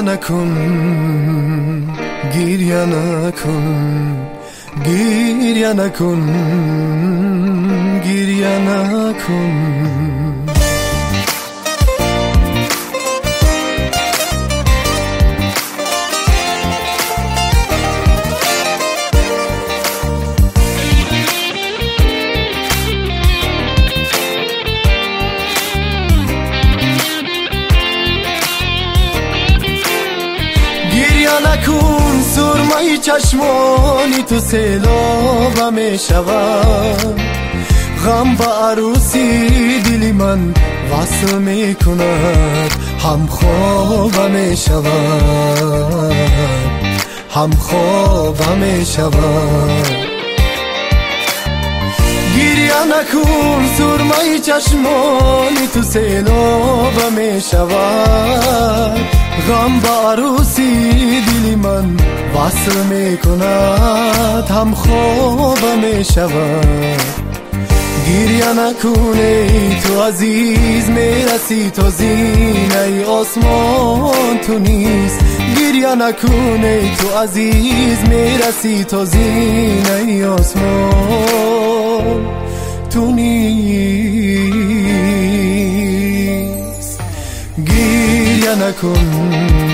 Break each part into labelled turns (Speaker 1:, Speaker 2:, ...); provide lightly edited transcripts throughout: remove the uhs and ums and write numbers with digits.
Speaker 1: نکن گریه نکن گریه نکن گریه نکن نکن سرمه چشمانی تو سیلابم میشود غم با عروسی دلی من وصل میکند هم خوابم میشود هم خوابم میشود گریه نکن سرمه چشمانی تو سیلابم میشود غم با عروسی دلی من وصل میکند هم خوابم میشود گریه نکن ای تو عزیز میرسی تو زینه آسمان تو نیست گریه نکن ای تو عزیز میرسی تو زینه آسمان تو نیست گریه نکن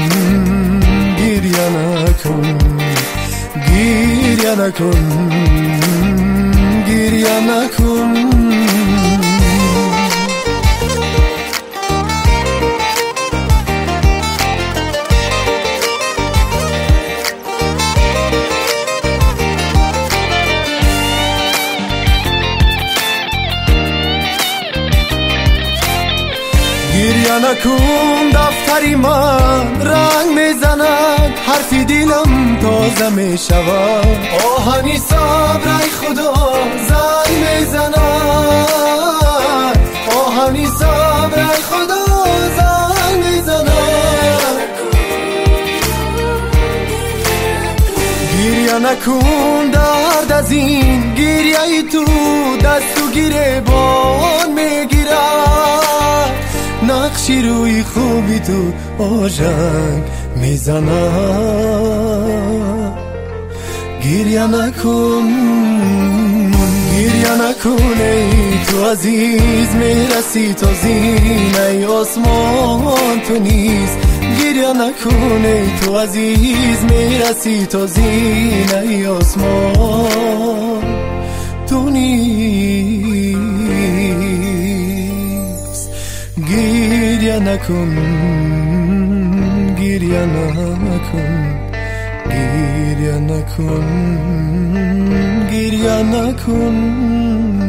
Speaker 1: گریه نکن گریه نکن گریه نکن گریه نکن دفتری من رنگ میزند حرفی دلم تازه میشود آهنی صبر ای خدا زنگ میزند آهنی صبر ای خدا زنگ میزند گریه نکن درد از این گریه ای تو دستو گریبان میگیرد نقشی روی خوبی تو آژنگ میزند گریه نکن گریه نکن ای تو عزیز میرسی تو زینه آسمان تو نیست گریه نکن ای تو عزیز میرسی تو زینه آسمان تو نیست گریه نکن گریه نکن گریه نکن گریه نکن